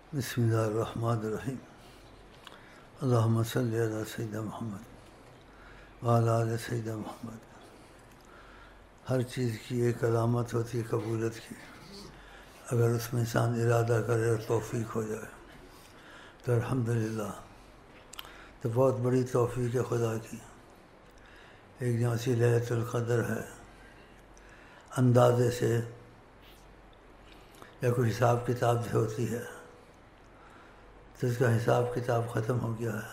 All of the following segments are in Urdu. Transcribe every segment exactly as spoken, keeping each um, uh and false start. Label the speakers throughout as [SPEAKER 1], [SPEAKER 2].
[SPEAKER 1] بسم اللہ الرحمن الرحیم اللہم صلی علی سیدنا محمد وعلی آل سیدنا محمد۔ ہر چیز کی ایک علامت ہوتی ہے قبولیت کی، اگر اس میں انسان ارادہ کرے اور توفیق ہو جائے تو الحمدللہ، تو بہت بڑی توفیق ہے خدا کی۔ ایک جیسی لیلۃ القدر ہے، اندازے سے یا کوئی حساب کتاب سے ہوتی ہے تو اس کا حساب کتاب ختم ہو گیا ہے۔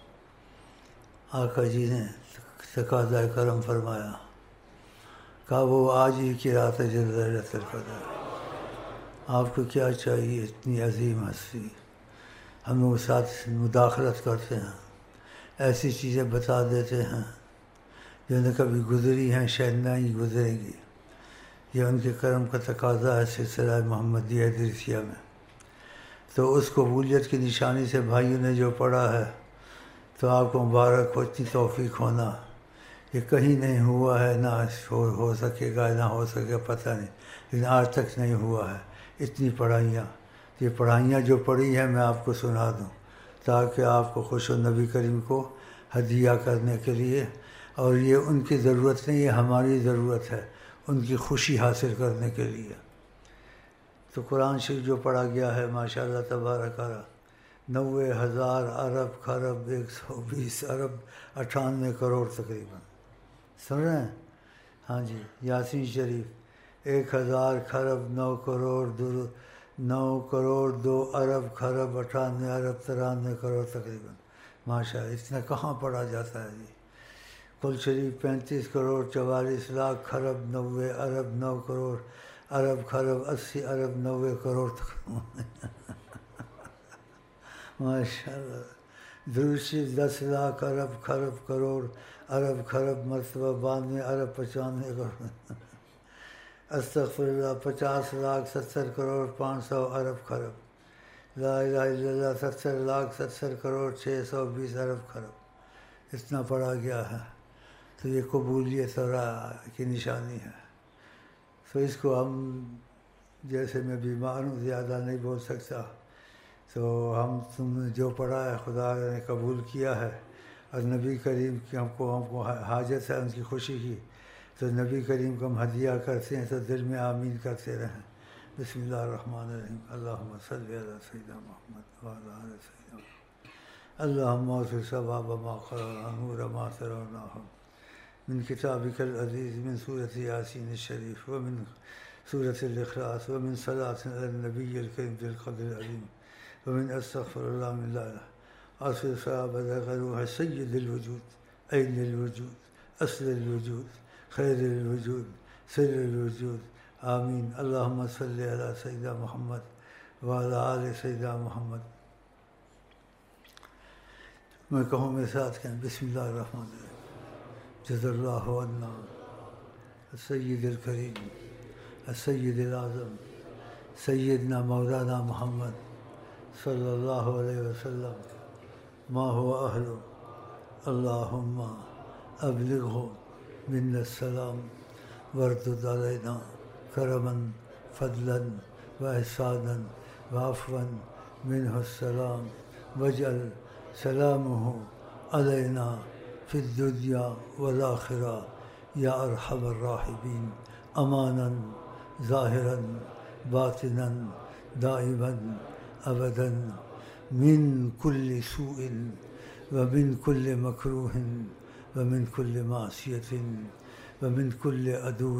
[SPEAKER 1] آقا جی نے تقاضۂ کرم فرمایا، کہا وہ آج ہی کی رات ہے جو لیلۃ القدر، آپ کو کیا چاہیے؟ اتنی عظیم ہستی، ہم لوگ ساتھ مداخلت کرتے ہیں، ایسی چیزیں بتا دیتے ہیں جو نہ کبھی گزری ہیں، شاید نہ ہی گزرے گی۔ یہ ان کے کرم کا تقاضا ہے سلسلہ محمدیہ ادریسیہ میں۔ تو اس قبولیت کی نشانی سے بھائیوں نے جو پڑھا ہے تو آپ کو مبارک ہو، اتنی توفیق ہونا یہ کہیں نہیں ہوا ہے، نہ ہو ہو سکے گا، نہ ہو سکے گا پتہ نہیں، لیکن آج تک نہیں ہوا ہے۔ اتنی پڑھائیاں، یہ پڑھائیاں جو پڑھی ہیں میں آپ کو سنا دوں تاکہ آپ کو خوش و نبی کریم کو ہدیہ کرنے کے لیے، اور یہ ان کی ضرورت نہیں، یہ ہماری ضرورت ہے ان کی خوشی حاصل کرنے کے لیے۔ تو قرآن شریف جو پڑھا گیا ہے ماشاء اللہ تبارک اللہ، نوے ہزار ارب خرب ایک سو بیس ارب اٹھانوے کروڑ تقریباً، سن رہے ہیں؟ ہاں جی، یاسین شریف ایک ہزار خرب نو کروڑ دو نو کروڑ دو ارب خرب اٹھانوے ارب ترانوے کروڑ تقریباً، ماشاء اللہ اتنا کہاں پڑھا جاتا ہے جی۔ کل شریف پینتیس کروڑ چوالیس لاکھ خرب نوے ارب نو کروڑ ارب خرب اسی ارب نوے کروڑ تک ماشاء اللہ۔ درود شریف دس لاکھ ارب خرب کروڑ ارب خرب مرتبہ بانوے ارب پچانوے کروڑ استغفر اللہ پچاس لاکھ ستر کروڑ پانچ سو ارب خرب، لا الہ الا اللہ ستر لاکھ ستر کروڑ چھ سو بیس ارب خرب، اتنا پڑھا گیا ہے۔ تو یہ قبولیت اور کی نشانی ہے۔ تو اس کو ہم، جیسے میں بیمار ہوں زیادہ نہیں بول سکتا، تو ہم تم نے جو پڑھا ہے خدا نے قبول کیا ہے، اور نبی کریم کی ہم کو ہم کو حاجت ہے ان کی خوشی کی، تو نبی کریم کو ہم ہدیہ کرتے ہیں تو دل میں آمین کرتے رہیں۔ بسم اللہ الرحمن الرحیم اللہم صلی علی سیدنا محمد وعلی آل سیدنا محمد اللہم اغفر ثواب ما قرأ نور ما ترونه من کتابک العزیز، من سورۃ یاسین الشریف، ومن سورۃ الاخلاص، ومن صلاۃ علی النبی الکریم ذی القدر العظیم، ومن استغفر اللہ من لا الہ اصل صحابہ روح سید الوجود، عین الوجود، اصل الوجود، خیر الوجود، سر الوجود، آمین۔ اللہم صلی علی سیدنا محمد وعلی آل سیدنا محمد۔ میں کہوں میرے ساتھ کہیں، بسم اللہ الرحمن الرحیم، جزا اللہ عنا السید الکریم السید الاعظم سیدنا مولانا محمد صلی اللہ علیہ وسلم ما هو اہلہ، اللہم ابلغہ منا السلام وردد علینا کرما فضلا واحسانا وعفوا منہ السلام واجعل سلامہ علینا فی الدنیا والآخرہ یا ارحم الراحمین، امانا ظاہرا باطنا دائما ابدا من کل سوء ومن کل مکروہ ومن کل معصیۃ ومن کل عدو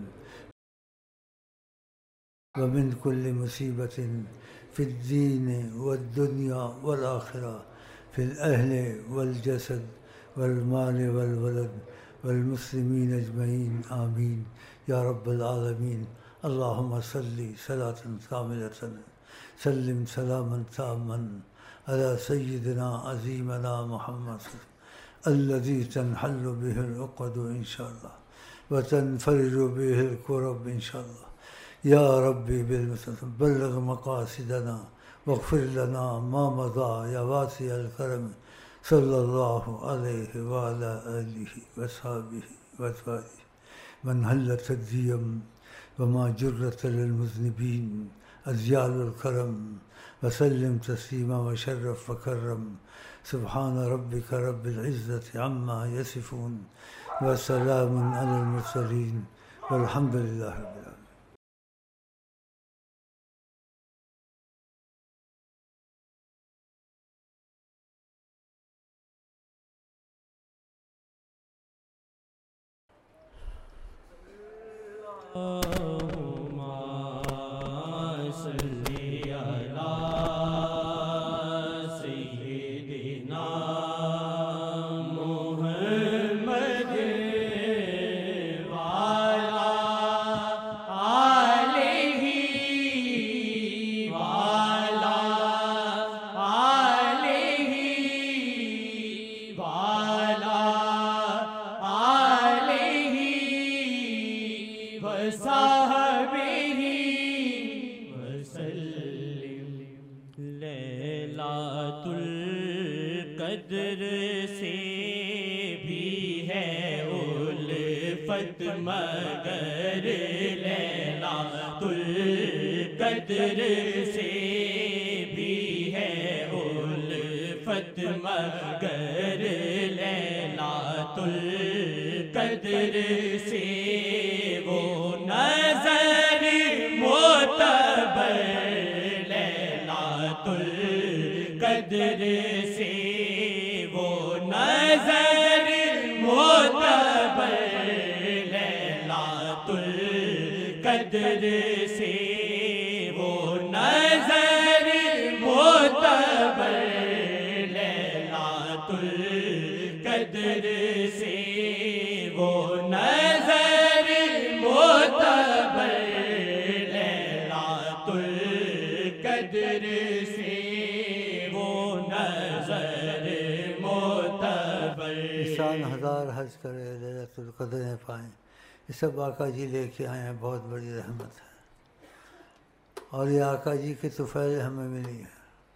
[SPEAKER 1] ومن کل مصیبت فی الدین والدنیا والآخرہ، فی الاہل والجسد والمال والولد والمسلمین اجمعین، آمین یا رب العالمین۔ اللہم صلی صلاۃ کاملۃ سلم سلاما تاما علی سیدنا عظیمنا محمد الذی تنحل به العقد ان شاء اللہ وتنفرج به الکرب ان شاء اللہ، یا ربی بالمصطفى بلغ مقاصدنا واغفر لنا ما مضى یا واسع الکرم صلی اللہ علیہ وعلی آلہ وصحبہ وازواجہ من حلت الدیم وما جرت للمذنبین ازیال الکرم وسلم تسلیما وشرف وکرم سبحان ربک رب العزة عما یصفون وسلام علی المرسلین والحمد للہ رب العالمین.
[SPEAKER 2] مگر لیلۃ القدر سے بھی ہے الفت مگر لیلۃ القدر سے وہ نظر معتبر لیلۃ القدر سے وہ نظر معتبر قدر سے وہ نظر معتبر لیلۃ القدر سے وہ نظر معتبر لیلۃ القدر سے وہ نظر معتبر.
[SPEAKER 1] انسان ہزار حج کرے لیلۃ القدر پائیں. یہ سب آقا جی لے کے آئے ہیں، بہت بڑی رحمت ہے، اور یہ آقا جی کے طفیل ہمیں ملی ہے.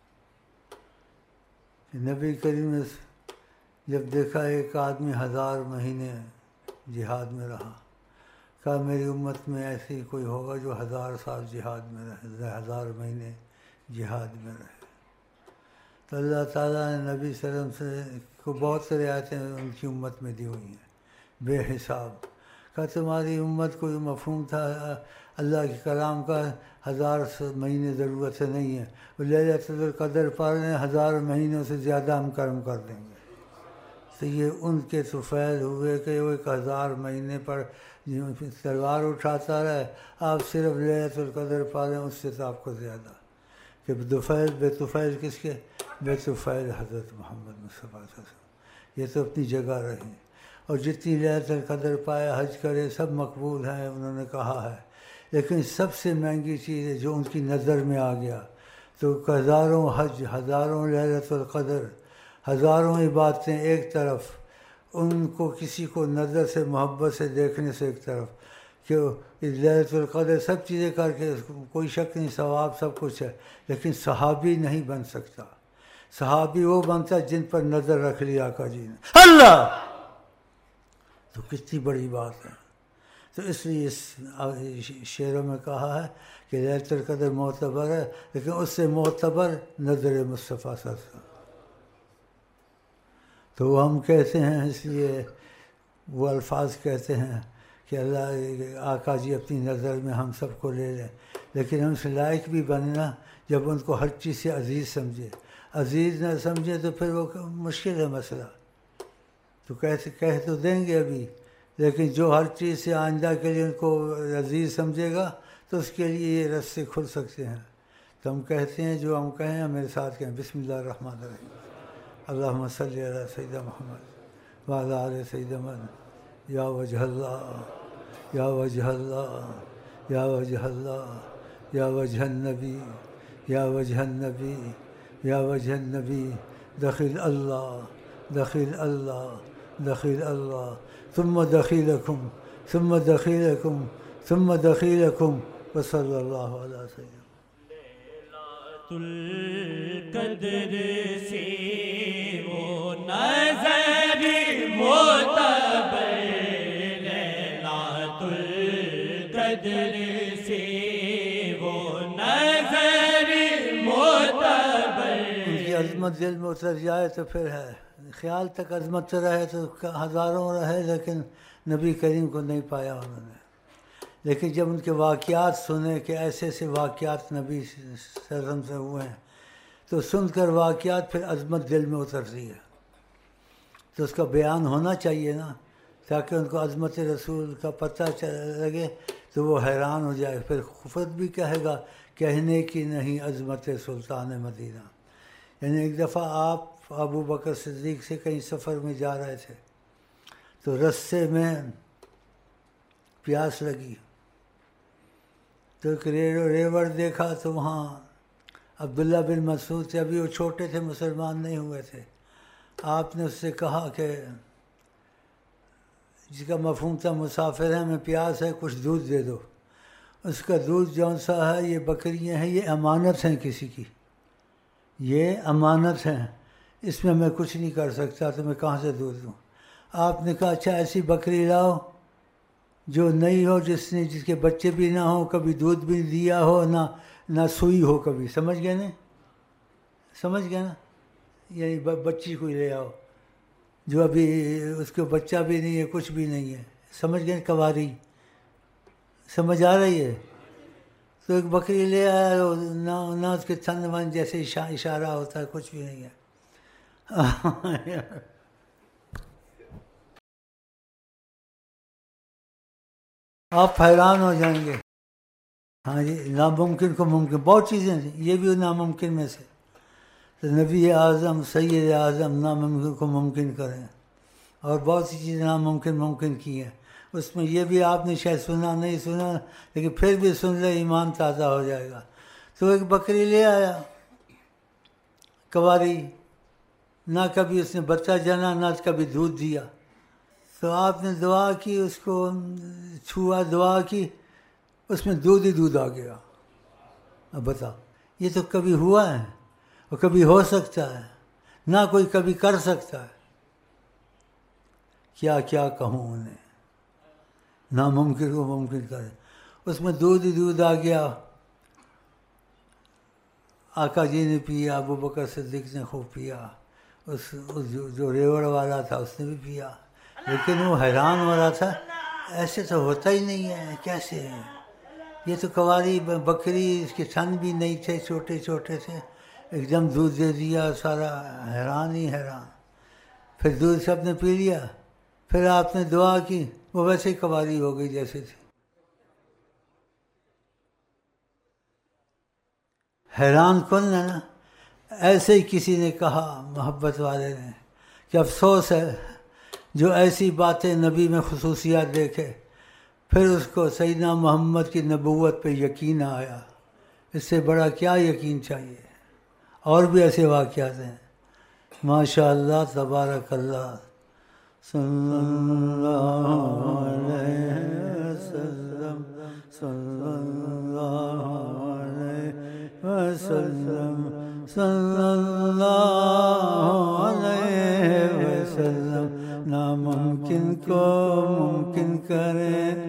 [SPEAKER 1] نبی کریم نے جب دیکھا ایک آدمی ہزار مہینے جہاد میں رہا، کہا میری امت میں ایسی کوئی ہوگا جو ہزار سال جہاد میں رہے، ہزار مہینے جہاد میں رہے. تو اللہ تعالیٰ نے نبی صلی اللہ علیہ وسلم سے کو بہت سے رعایتیں ان کی امت میں دی ہوئی ہیں بے حساب. کہ تمہاری امت کو یہ مفہوم تھا اللہ کے کلام کا ہزار مہینے ضرورت سے نہیں ہے، وہ لیلۃ القدر پا رہے ہیں ہزار مہینوں سے زیادہ ہم کرم کر دیں گے. تو یہ ان کے طفیل ہوئے کہ وہ ایک ہزار مہینے پر تلوار اٹھاتا رہے، آپ صرف لیلۃ القدر پا رہے ہیں اس سے تو آپ کو زیادہ. کہ طفیل بے طفیل کس کے؟ بے طفیل حضرت محمد مصطفیٰ صلی اللہ علیہ وسلم. یہ تو اپنی جگہ رہے، اور جتنی لیلۃ القدر پائے حج کرے سب مقبول ہیں انہوں نے کہا ہے، لیکن سب سے مہنگی چیز ہے جو ان کی نظر میں آ گیا. تو ہزاروں حج، ہزاروں لیلۃ القدر، ہزاروں عبادتیں ایک طرف، ان کو کسی کو نظر سے محبت سے دیکھنے سے ایک طرف، کہ لیلۃ القدر سب چیزیں کر کے کوئی شک نہیں ثواب سب کچھ ہے، لیکن صحابی نہیں بن سکتا. صحابی وہ بنتا جن پر نظر رکھ لی آقا جی نے. اللہ تو کتنی بڑی بات ہے. تو اس لیے اس شعروں میں کہا ہے کہ لیلۃ القدر معتبر ہے، لیکن اس سے معتبر نظر مصطفیٰ صلی اللہ علیہ وسلم. تو وہ ہم کہتے ہیں، اس لیے وہ الفاظ کہتے ہیں کہ اللہ آقا جی اپنی نظر میں ہم سب کو لے لیں، لیکن ہم سے لائق بھی بننا جب ان کو ہر چیز سے عزیز سمجھے. عزیز نہ سمجھے تو پھر وہ مشکل ہے مسئلہ. تو کہتے کہہ تو دیں گے ابھی، لیکن جو ہر چیز سے آئندہ کے لیے ان کو عزیز سمجھے گا تو اس کے لیے یہ رستے کھل سکتے ہیں. تو ہم کہتے ہیں جو ہم کہیں ہم میرے ساتھ کہیں بسم اللہ الرحمن الرحیم. اللہم صلی علی سیدنا محمد وعلی آل سیدنا محمد. یا وجہ اللہ، یا وجہ اللہ، یا وجہ اللہ، یا وجہ النبی، یا وجہ النبی، یا وجہ النبی. دخل اللہ، دخل اللہ، دخل اللہ، ثم دخیلکم، ثم دخیلکم، ثم دخیلکم، وصلی اللہ علیہ وسلم.
[SPEAKER 2] لیلۃ القدر سے وہ نظر معتبر، لیلۃ القدر سے وہ نظر معتبر.
[SPEAKER 1] عظمت دل میں اتر جائے تو پھر ہے، خیال تک عظمت رہے تو ہزاروں رہے لیکن نبی کریم کو نہیں پایا انہوں نے۔ لیکن جب ان کے واقعات سنے کہ ایسے ایسے واقعات نبی صلی اللہ علیہ وسلم سے ہوئے ہیں تو سن کر واقعات پھر عظمت دل میں اترتی ہے، تو اس کا بیان ہونا چاہیے نا، تاکہ ان کو عظمت رسول کا پتہ لگے تو وہ حیران ہو جائے، پھر خود بھی کہے گا کہنے کی نہیں عظمت سلطان مدینہ۔ یعنی ایک دفعہ آپ ابو بکر صدیق سے کہیں سفر میں جا رہے تھے تو رستے میں پیاس لگی تو ایک ریوڑ دیکھا تو وہاں عبداللہ بن مسعود تھے، ابھی وہ چھوٹے تھے، مسلمان نہیں ہوئے تھے۔ آپ نے اس سے کہا کہ جس کا مفہوم تھا مسافر ہیں، میں پیاس ہے، کچھ دودھ دے دو۔ اس کا دودھ جون سا ہے، یہ بکریاں ہیں، یہ امانت ہیں کسی کی، یہ امانت ہیں، اس میں میں کچھ نہیں کر سکتا، تو میں کہاں سے دودھ دوں؟ آپ نے کہا اچھا ایسی بکری لاؤ جو نئی ہو، جس نے جس کے بچے بھی نہ ہوں، کبھی دودھ بھی دیا ہو، نہ نہ سوئی ہو کبھی، سمجھ گئے نا؟ سمجھ گئے نا؟ یعنی بچی کو لے آؤ جو ابھی اس کو بچہ بھی نہیں ہے، کچھ بھی نہیں ہے، سمجھ گئے؟ کواری سمجھ آ رہی ہے؟ تو ایک بکری لے آیا، نہ نہ اس کے تھن ون جیسے اشارہ ہوتا ہے، کچھ بھی نہیں ہے۔ آپ حیران ہو جائیں گے۔ ہاں جی، ناممکن کو ممکن، بہت چیزیں ہیں، یہ بھی ناممکن میں سے۔ تو نبی اعظم سید اعظم ناممکن کو ممکن کریں، اور بہت سی چیزیں ناممکن ممکن کی ہیں۔ اس میں یہ بھی آپ نے شاید سنا نہیں سنا، لیکن پھر بھی سن لے، ایمان تازہ ہو جائے گا۔ تو ایک بکری لے آیا، کواری، نہ کبھی اس نے بچہ جنا، نہ کبھی دودھ دیا۔ تو آپ نے دعا کی، اس کو چھوا، دعا کی، اس میں دودھ ہی دودھ آ گیا۔ اب بتا، یہ تو کبھی ہوا ہے اور کبھی ہو سکتا ہے، نہ کوئی کبھی کر سکتا ہے۔ کیا کیا کہوں انہیں، ناممکن کو ممکن کرے۔ اس میں دودھ ہی دودھ آ گیا۔ آقا جی نے پیا، ابو بکر صدیق نے خوب پیا، اس جو ریوڑ والا تھا اس نے بھی پیا، لیکن وہ حیران ہو رہا تھا، ایسے تو ہوتا ہی نہیں ہے، کیسے ہے؟ یہ تو کواری بکری، اس کے تھن بھی نہیں تھے، چھوٹے چھوٹے تھے، ایک دم دودھ دے دیا، سارا حیران ہی حیران۔ پھر دودھ سب نے پی لیا، پھر آپ نے دعا کی، وہ ویسے ہی کواری ہو گئی جیسے تھی۔ حیران کن ہے نا؟ ایسے ہی کسی نے کہا، محبت والے نے، کہ افسوس ہے جو ایسی باتیں نبی میں خصوصیات دیکھے پھر اس کو سیدنا محمد کی نبوت پہ یقین آیا، اس سے بڑا کیا یقین چاہیے؟ اور بھی ایسے واقعات ہیں، ماشاء اللہ، تبارک اللہ، صلی اللہ علیہ وسلم، صلی اللہ علیہ وسلم، صلی اللہ علیہ وسلم، ناممکن کو ممکن کرے،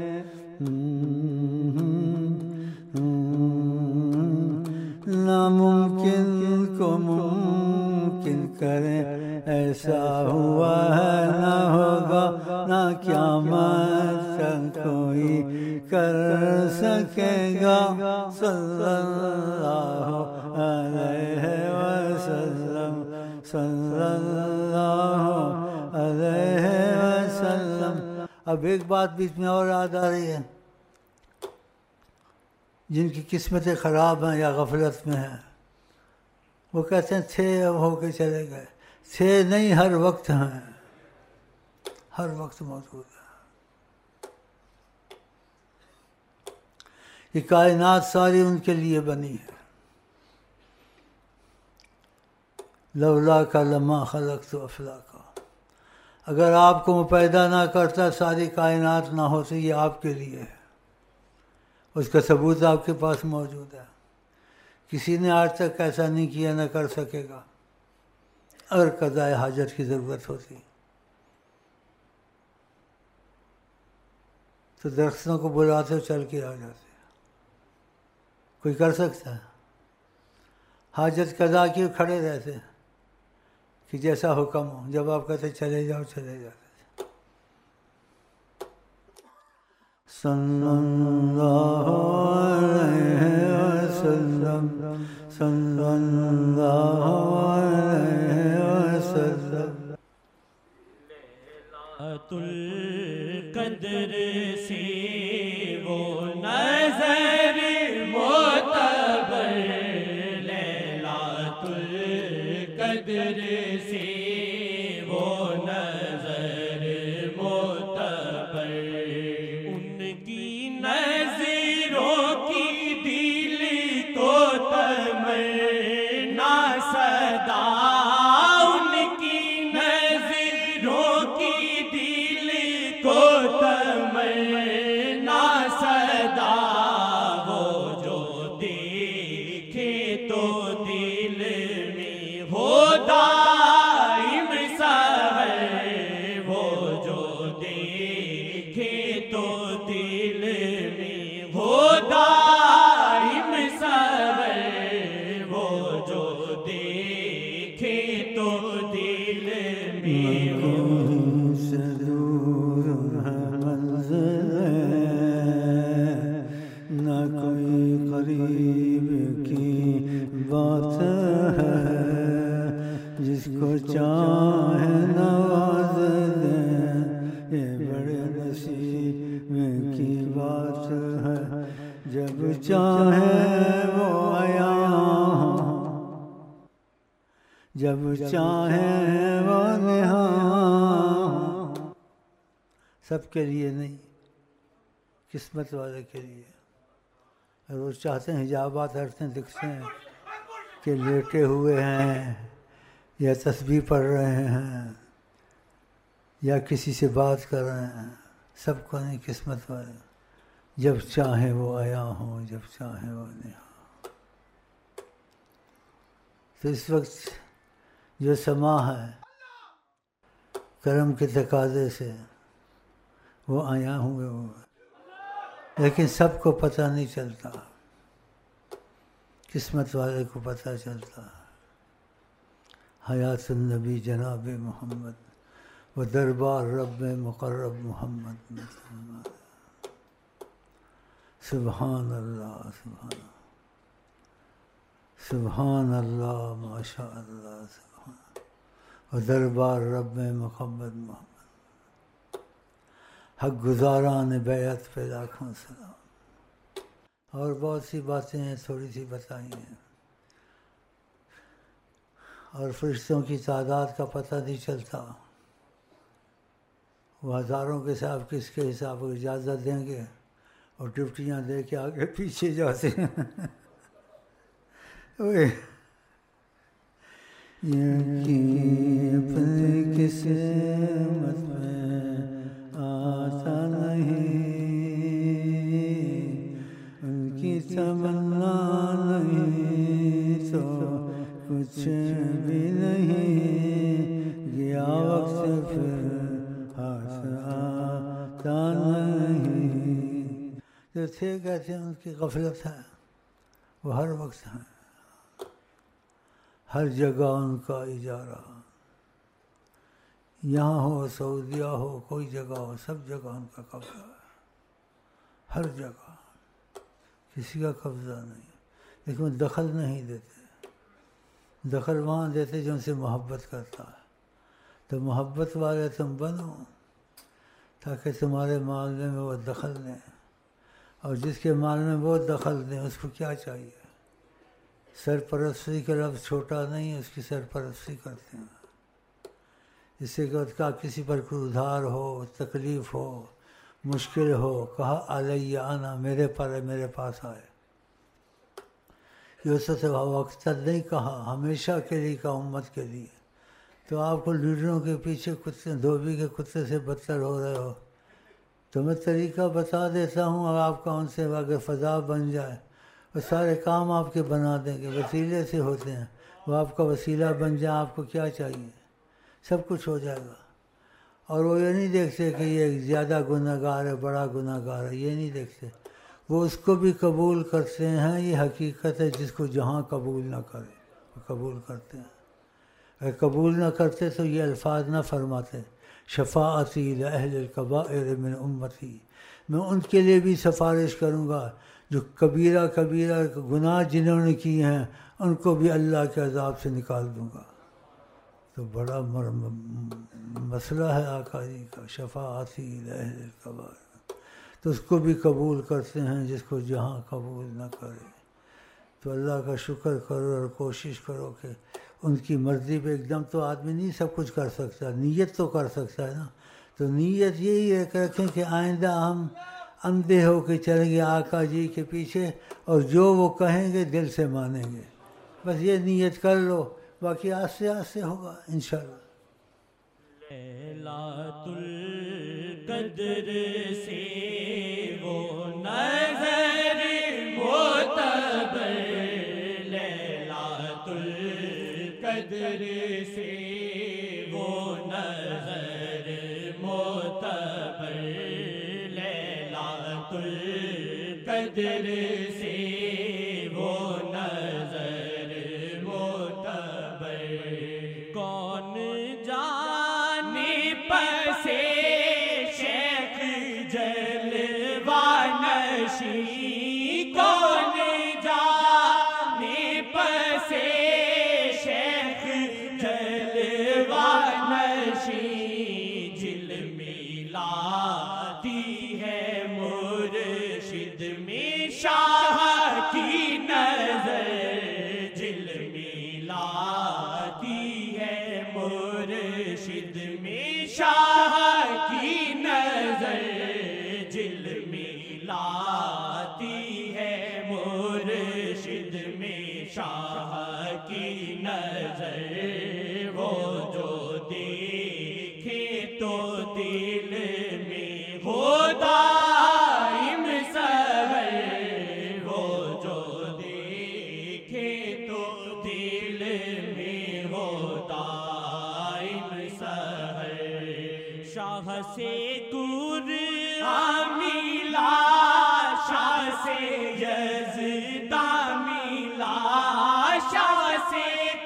[SPEAKER 1] ناممکن کو ممکن کرے، ایسا ہوا ہے نہ ہوگا نہ قیامت تک کوئی کر سکے گا، صلی اللہ علیہ وسلم، صلی اللہ علیہ وسلم۔ اب ایک بات بیچ میں اور یاد آ رہی ہے، جن کی قسمتیں خراب ہیں یا غفلت میں ہیں، وہ کہتے ہیں تھے اب ہو کے چلے گئے، تھے نہیں، ہر وقت ہیں، ہر وقت موجود ہیں۔ یہ کائنات ساری ان کے لیے بنی ہے۔ لولا کا لما خلقت افلاکا، اگر آپ کو میں پیدا نہ کرتا، ساری کائنات نہ ہوتی، یہ آپ کے لیے ہے، اس کا ثبوت آپ کے پاس موجود ہے۔ کسی نے آج تک ایسا نہیں کیا، نہ کر سکے گا۔ اگر قضاء حاجت کی ضرورت ہوتی تو درختوں کو بلاتے چل کے آ جاتے، کوئی کر سکتا ہے؟ حاجت قضا کیوں کھڑے رہتے؟ کہ جیسا حکم ہو، جب آپ کہتے چلے جاؤ چلے جاتے. صلی اللہ علیہ وسلم صلی اللہ علیہ وسلم.
[SPEAKER 2] لیلۃ القدر سے وہ نظر معتبر، لیلۃ القدر سے وہ نظر معتبر، ان کی نظروں کی دل کو تمنا صدا، ان کی نظروں کی دل کو تمنا صدا، وہ جو دیکھے تو دل میں ہو دائم سحر، وہ جو دیکھے تو دل میں ہو دائم سحر، وہ جو دیکھے تو دل میں ہو.
[SPEAKER 1] سے دور ہے منزل نہ کوئی قریب کی بات ہے، جس کو چاہے نواز دیں یہ بڑے نصیب کی بات ہے. جب چاہے وہ آیا جب چاہے وہ نہاں، سب کے لیے نہیں، قسمت والے کے لیے. روز چاہتے ہیں حجابات ہٹتے دکھتے ہیں کہ لیٹے ہوئے ہیں یا تسبیح پڑھ رہے ہیں یا کسی سے بات کر رہے ہیں، سب کو نہیں، قسمت والے. جب چاہے وہ آیا ہوں جب چاہے وہ نہاں. تو اس وقت جو سما ہے کرم کے تقاضے سے وہ آیا ہوئے ہوئے، لیکن سب کو پتہ نہیں چلتا، قسمت والے کو پتہ چلتا. حیات النبی جناب محمد و دربار رب مقرب محمد. سبحان اللہ سبحان اللہ سبحان اللہ ماشاء اللہ سبحان اللہ و دربار رب مقبل محمد. حق گزاران بیعت پہ لاکھوں سلام. اور بہت سی باتیں ہیں، تھوڑی سی بتائی ہیں. اور فرشتوں کی تعداد کا پتہ نہیں چلتا، وہ ہزاروں کے حساب کس کے حساب کو اجازت دیں گے اور ڈپٹیاں دے کے آگے پیچھے جاتے ہیں. یقین اپنی قسمت میں آتا نہیں، ان کی تمنا نہیں تو کچھ بھی نہیں، گیا وقت پھر ہاتھ آتا نہیں. جو تھے کہتے ہیں ان کی غفلت ہے، وہ ہر وقت ہیں، ہر جگہ ان کا اجارہ. یہاں ہو سعودیہ ہو کوئی جگہ ہو، سب جگہ ان کا قبضہ ہے، ہر جگہ کسی کا قبضہ نہیں. لیکن وہ دخل نہیں دیتے، دخل وہاں دیتے جو ان سے محبت کرتا ہے. تو محبت والے تم بنو تاکہ تمہارے معاملے میں وہ دخل دیں، اور جس کے مال میں وہ دخل دیں اس کو کیا چاہیے. سرپرستی کا لفظ چھوٹا نہیں، اس کی سرپرستی کرتے ہیں. جس سے کہ اس کا کسی پر کوئی ادھار ہو، تکلیف ہو، مشکل ہو، کہا علیہ آنا، میرے پر ہے، میرے پاس آئے. یہ اس سے وقت نہیں کہا، ہمیشہ کے لیے کہا، امت کے لیے. تو آپ کو لیڈروں کے پیچھے کتے، دھوبی کے کتے سے بدتر ہو رہے ہو. تو میں طریقہ بتا دیتا ہوں، اور آپ کا ان سے اگر فضا بن جائے وہ سارے کام آپ کے بنا دیں گے. وسیلے سے ہوتے ہیں، وہ آپ کا وسیلہ بن جائے، آپ کو کیا چاہیے، سب کچھ ہو جائے گا. اور وہ یہ نہیں دیکھتے کہ یہ زیادہ گناہ گار ہے، بڑا گناہ گار ہے، یہ نہیں دیکھتے. وہ اس کو بھی قبول کرتے ہیں. یہ حقیقت ہے، جس کو جہاں قبول نہ کرے وہ قبول کرتے ہیں. اگر قبول نہ کرتے تو یہ الفاظ نہ فرماتے شفاعتی لأہل الکبائر من امتی، میں ان کے لیے بھی سفارش کروں گا جو کبیرہ کبیرہ گناہ جنہوں نے کیے ہیں، ان کو بھی اللہ کے عذاب سے نکال دوں گا۔ تو بڑا مسئلہ ہے آقا جی کا، شفاعتی لأہل الکبائر، تو اس کو بھی قبول کرتے ہیں جس کو جہاں قبول نہ کرے۔ تو اللہ کا شکر کرو اور کوشش کرو کہ ان کی مرضی پہ، ایک دم تو آدمی نہیں سب کچھ کر سکتا، نیت تو کر سکتا ہے نا۔ تو نیت یہی ہے کہ رکھیں کہ آئندہ ہم اندھے ہو کے چلیں گے آقا جی کے پیچھے، اور جو وہ کہیں گے دل سے مانیں گے، بس یہ نیت کر لو، باقی آہستہ آہستہ ہوگا انشاءاللہ۔
[SPEAKER 2] لیلۃ القدر سے وہ نظر معتبر، لیلۃ القدر سے وہ نظر معتبر، لیلۃ القدر سے وہ نظر معتبر، کون جانے پسے شیخ جلوہ نشین، کون جانے پسے شیخ جلوہ نشین، جل ملاتی ہے مرشد میں شاہ کی نظر، جل ملاتی ہے مرشد میں شاہ کی نظر، جل ملاتی ہے مرشد میں شاہ کی نظر، وہ جو دیکھے تو دل میں ہو دائم سحر، وہ جو دیکھے تو دل میں ہو دائم سحر، شاہ سے قرآن ملا، شاہ سے یزداں ملا، شاہ سے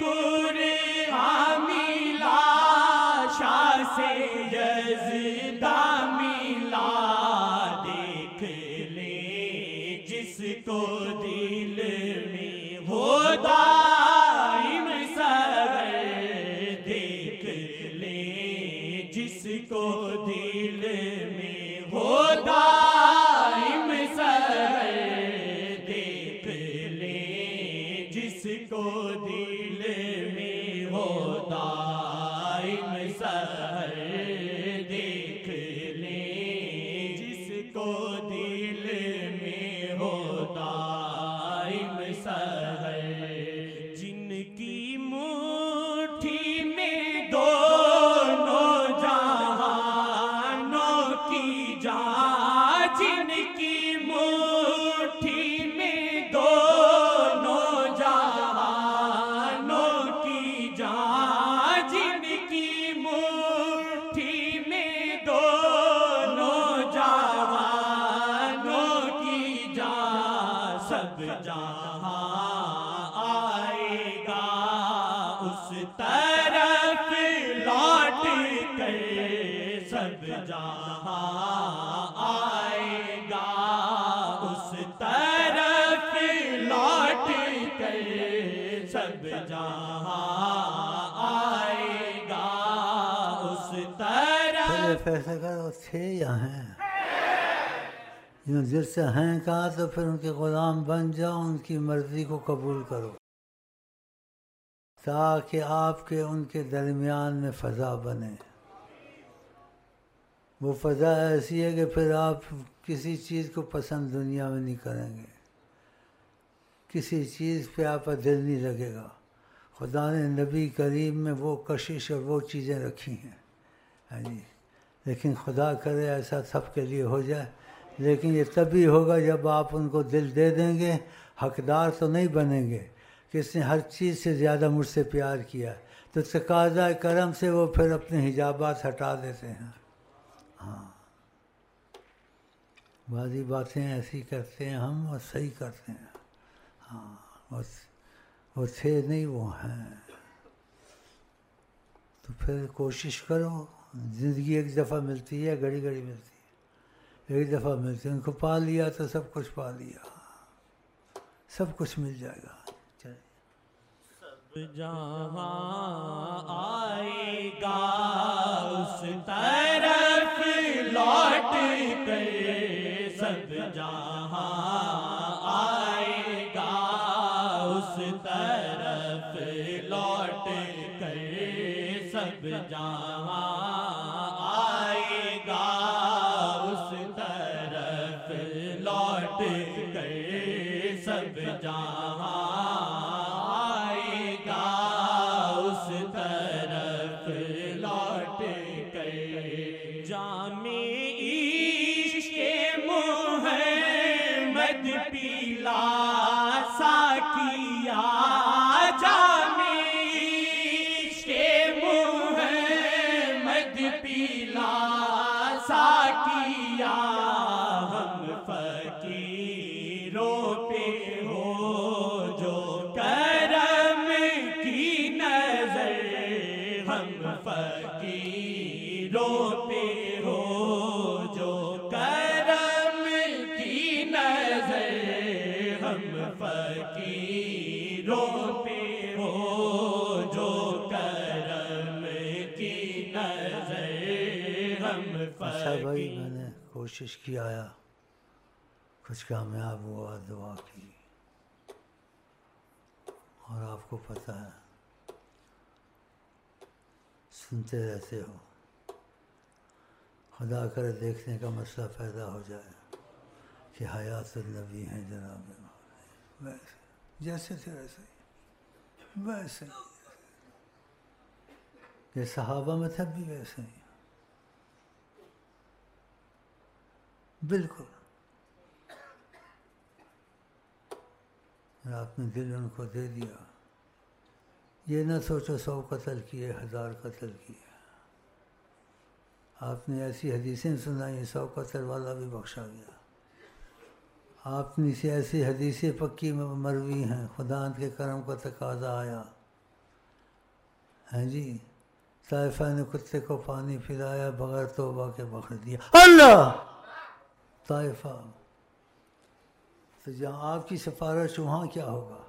[SPEAKER 2] قرآن ملا، شاہ سے یزداں ملا، دیکھ لیں جس کو دل میں ہو دائم سحر، دیکھ لیں جس کو دل میں ہو دائم سحر، دیکھ لیں جس کو دل میں ہو دائم سحر، دیکھ لیں جس کو دل میں ہو دائم سحر، جن کی مٹھی میں دونوں جہانوں کی جان، جن کی مٹھی میں دونوں جہانوں کی جان، جن کی مٹھی میں دونوں جہانوں کی جان، سب جہاں آئے گا اس طرف لوٹ کر، سب جہاں آئے گا اس طرف لوٹ کر، سب جہاں آئے گا اس طرف۔
[SPEAKER 1] پہلے فیصلہ کرو تھے یا ہیں، جنہوں دل سے ہیں کہا تو پھر ان کے غلام بن جاؤ، ان کی مرضی کو قبول کرو، تاکہ آپ کے ان کے درمیان میں فضا بنے۔ وہ فضا ایسی ہے کہ پھر آپ کسی چیز کو پسند دنیا میں نہیں کریں گے، کسی چیز پہ آپ کا دل نہیں لگے گا۔ خدا نے نبی کریم میں وہ کشش اور وہ چیزیں رکھی ہیں، ہاں جی، لیکن خدا کرے ایسا سب کے لیے ہو جائے، لیکن یہ تبھی ہوگا جب آپ ان کو دل دے دیں گے۔ حقدار تو نہیں بنیں گے کہ اس نے ہر چیز سے زیادہ مجھ سے پیار کیا، تو تقاضۂ کرم سے وہ پھر اپنے حجابات ہٹا دیتے ہیں۔ ہاں، بعضی باتیں ایسی کرتے ہیں ہم اور صحیح کرتے ہیں۔ ہاں، وہ تھے نہیں، وہ ہیں۔ تو پھر کوشش کرو. زندگی ایک دفعہ ملتی ہے, گھڑی گھڑی ملتی ہے, ایک دفعہ ملتی ہے. ان کو پا لیا تو سب کچھ پا لیا, سب کچھ مل جائے گا.
[SPEAKER 2] سب جہاں آئے گا اس طرف لوٹ کر, سب جہاں آئے گا اس طرف لوٹ کر, سب جہاں آئے گا اس طرف لوٹ کر, سب جہاں آئے گا اس طرف لوٹ کر. جام عشق محمد پیلا ساقیا, جام عشق محمد پیلا ساقیا, ہم فقیروں پہ ہو جو کرم کی نظر, ہم فقیروں پہ ہو جو کرم کی نظر, ہم فقیروں پہ ہو جو کرم کی نظر, ہم
[SPEAKER 1] اچھا بھائی,
[SPEAKER 2] فقیر.
[SPEAKER 1] میں نے کوشش کی, آیا کچھ کامیاب ہوا, دعا کی, اور آپ کو پتہ ہے سنتے رہتے ہو. خدا کرے دیکھنے کا مسئلہ پیدا ہو جائے کہ حیات النبی ہیں جناب, ویسے جیسے تھے ویسے ہی, ویسے یہ صحابہ میں تھے بھی ویسے ہی بالکل. آپ نے دل ان کو دے دیا. یہ نہ سوچو سو قتل کیے, ہزار قتل کیے. آپ نے ایسی حدیثیں سنائی, سو قتل والا بھی بخشا گیا. آپ نے سے ایسی حدیثیں پکی مروی ہیں, خدا کے کرم کا تقاضا آیا ہیں جی. طائفہ نے کتے کو پانی پلایا, بغیر توبہ کے بخش دیا. اللہ طائفہ, تو جہاں آپ کی سفارش وہاں کیا ہوگا؟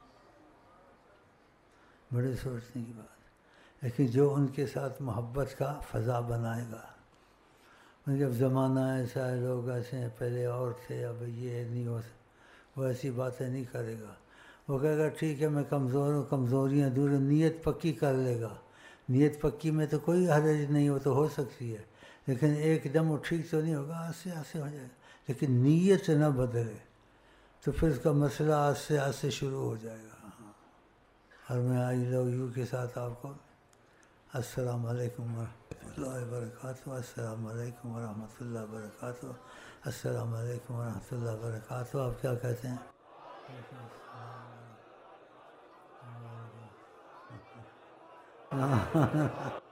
[SPEAKER 1] بڑے سوچنے کی بات. لیکن جو ان کے ساتھ محبت کا فضا بنائے گا, جب زمانہ ایسا ہے, لوگ ایسے ہیں, پہلے اور تھے, اب یہ نہیں ہو سکتا, وہ ایسی باتیں نہیں کرے گا. وہ کہے گا ٹھیک ہے میں کمزور ہوں, کمزوریاں دور, نیت پکی کر لے گا. نیت پکی میں تو کوئی حرج نہیں, وہ تو ہو سکتی ہے, لیکن ایک دم وہ ٹھیک تو نہیں ہوگا, آستے آستے ہو جائے گا. لیکن نیت نہ بدلے تو پھر اس کا مسئلہ آستے آستے شروع ہو جائے گا. اور میں آئی لو یو کے ساتھ آپ کو السلام علیکم ورحمۃ اللہ وبرکاتہ. السلام علیکم ورحمۃ اللہ وبرکاتہ. السلام علیکم ورحمۃ اللہ وبرکاتہ. آپ کیا کہتے ہیں؟